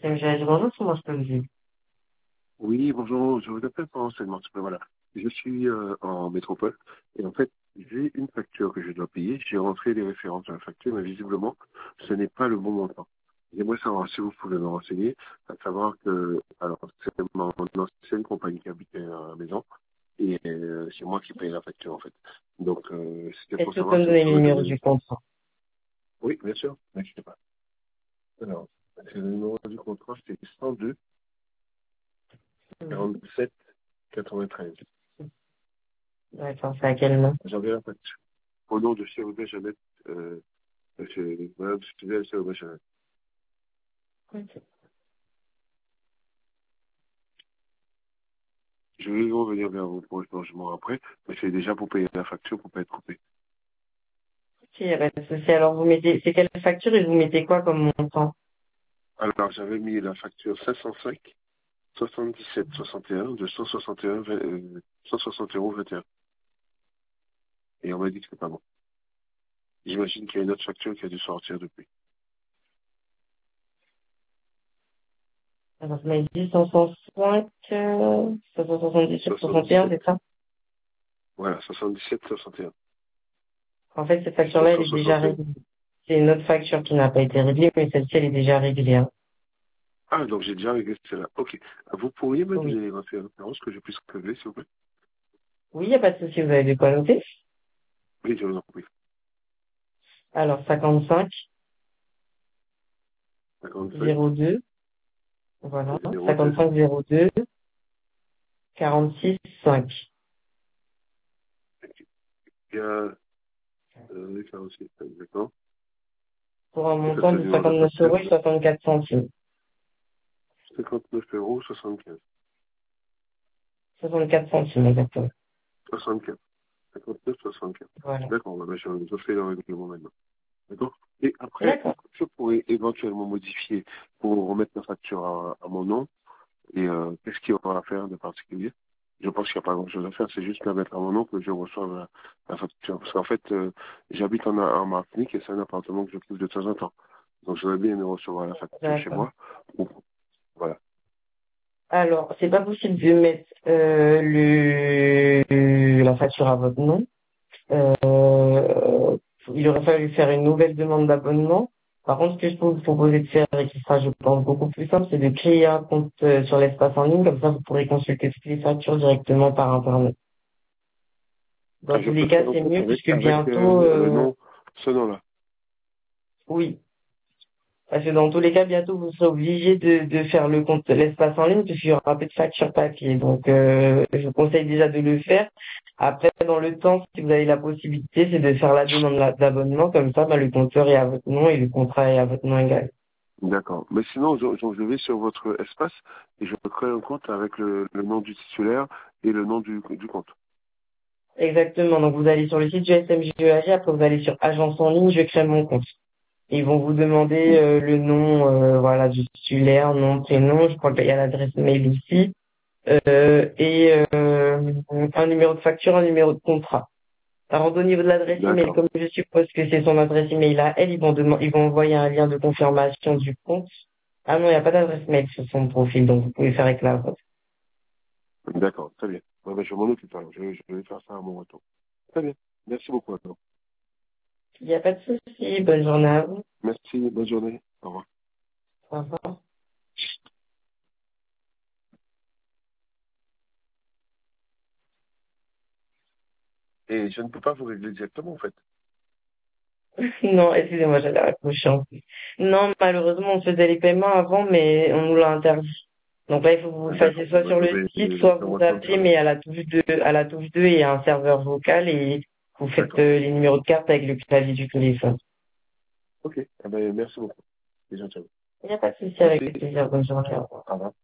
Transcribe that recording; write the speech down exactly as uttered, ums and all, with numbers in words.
S M G A G, bonjour, comment je peux vous aider? Oui, bonjour, je vous appelle pour un renseignement. Mais voilà, je suis euh, en métropole et en fait, j'ai une facture que je dois payer. J'ai rentré les références de la facture, mais visiblement, ce n'est pas le bon montant. J'aimerais savoir si vous pouvez me renseigner, à savoir que, alors, c'est mon ancienne compagnie qui habitait à la maison et euh, c'est moi qui paye la facture en fait. Donc, euh, c'était Est-ce pour que vous pouvez savoir me si vous donner le pouvez numéro donner. du contrat? Oui, bien sûr, n'inquiétez pas. Alors, c'est le numéro du contrat, c'est cent deux Mhm. quarante-sept quatre-vingt-treize. D'accord, c'est à quel nom? J'avais la facture. Au nom de Chérubin Jeannette, euh, monsieur, madame Suzanne Chérubin Jeannette. Ok. Je vais revenir vers vous pour le changement après, mais c'est déjà pour payer la facture pour pas être coupé. Ok, y a pas de souci. Alors, vous mettez, c'est quelle facture et vous mettez quoi comme montant? Alors, j'avais mis la facture cinq cent cinq, soixante-dix-sept, soixante et un de cent soixante et un, vingt, euh, cent soixante euros vingt et un. Et on m'a dit que c'est pas bon. J'imagine qu'il y a une autre facture qui a dû sortir depuis. Alors, vous m'avez dit cent soixante-cinq, euh, cinq cent soixante-dix-sept, soixante et un, soixante-dix-sept. c'est ça? Voilà, soixante-dix-sept, soixante et un. En fait, cette Pour facture-là, elle est déjà cent soixante et un. réglée. C'est une autre facture qui n'a pas été réglée, mais celle-ci, elle est déjà réglée, hein. Ah, donc j'ai déjà réglé celle-là. Ok. Vous pourriez me Oui. donner les références que je puisse régler, s'il vous plaît? Oui, y a pas de souci, vous avez de quoi noter? Oui, je vous en prie. Alors, cinquante-cinq, cinquante-cinq, zéro deux, voilà, zéro deux. cinquante-cinq, zéro deux, quarante-six, cinq. Il y a euh, les aussi, d'accord. Pour un Et ça, montant c'est le de numéro de la cinquante-neuf euros facture. et soixante-quatre centimes. cinquante-neuf euros soixante-quinze. soixante-quatre centimes, exactement. soixante-quatre. cinquante-neuf soixante-quatre. Voilà. D'accord, bah, bah, je, je fais le règlement maintenant. D'accord. Et après, D'accord. je pourrais éventuellement modifier pour remettre la facture à, à mon nom. Et euh, qu'est-ce qu'il y aura à faire de particulier? Je pense qu'il n'y a pas grand-chose à faire, c'est juste la mettre à mon nom que je reçoive la, la facture. Parce qu'en fait, euh, j'habite en, en Martinique et c'est un appartement que je j'occupe de temps en temps. Donc j'aurais bien aimé recevoir la facture chez D'accord. moi. Bon, voilà. Alors, c'est pas possible de mettre euh, le la facture à votre nom. Euh, il aurait fallu faire une nouvelle demande d'abonnement. Par contre, ce que je peux vous proposer de faire et qui sera, je pense, beaucoup plus simple, c'est de créer un compte euh, sur l'espace en ligne. Comme ça, vous pourrez consulter toutes les factures directement par Internet. Dans Ah, je tous peux les cas, faire un c'est compte mieux avec, puisque avec euh, bientôt, le, le euh, nom, ce nom-là. oui, parce que dans tous les cas, bientôt, vous serez obligé de, de faire le compte l'espace en ligne puisqu'il y aura plus de facture papier. Donc, euh, je vous conseille déjà de le faire. Après, dans le temps, si vous avez la possibilité, c'est de faire la demande la- d'abonnement. Comme ça, bah, le compteur est à votre nom et le contrat est à votre nom égal. D'accord. Mais sinon, je, je je vais sur votre espace et je crée un compte avec le, le nom du titulaire et le nom du, du compte. Exactement. Donc, vous allez sur le site du S M J E A G. Après, vous allez sur agence en ligne. Je crée mon compte. Ils vont vous demander euh, le nom, euh, voilà, du titulaire, nom, prénom. Je crois qu'il y a l'adresse mail aussi. Euh, et euh, un numéro de facture, un numéro de contrat. Alors au niveau de l'adresse email, D'accord. comme je suppose que c'est son adresse email à elle, ils vont demander, ils vont envoyer un lien de confirmation du compte. Ah non, il n'y a pas d'adresse mail sur son profil, donc vous pouvez faire avec la vôtre. D'accord, très bien. Ouais, ben, je m'en occupe alors. Je, vais- je vais faire ça à mon retour. Très bien. Merci beaucoup. alors. Il n'y a pas de souci. Bonne journée à vous. Merci. Bonne journée. Au revoir. Au revoir. Et je ne peux pas vous régler directement, en fait. Non, excusez-moi, j'allais raccrocher en plus. Non, malheureusement, on faisait les paiements avant, mais on nous l'a interdit. Donc là, il faut que vous le fassiez D'accord. soit Moi, sur je le vais site, euh, soit faire vous votre compte appelez, sur le mais à site. la touche deux, à la touche deux, il y a un serveur vocal et vous faites D'accord. euh, les numéros de carte avec le clavier du téléphone. Ok. Eh ben, merci beaucoup. C'est gentil. Il n'y a pas de souci, avec Merci. plaisir. Bonne journée. Au revoir. Au revoir.